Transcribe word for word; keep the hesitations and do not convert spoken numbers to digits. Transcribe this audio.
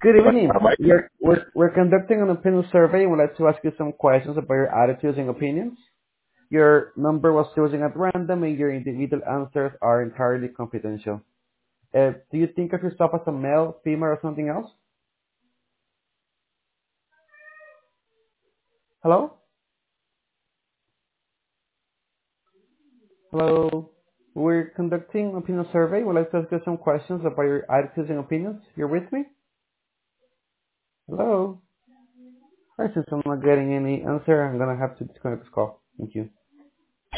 Good evening. Am I? We're, we're, we're conducting an opinion survey. We'd like to ask you some questions about your attitudes and opinions. Your number was chosen at random and your individual answers are entirely confidential. Uh, do you think of yourself as a male, female, or something else? Hello? Hello? We're conducting an opinion survey. We'd like to ask you some questions about your attitudes and opinions. You're with me? Hello? Alright, since I'm not getting any answer, I'm gonna have to disconnect this call. Thank you.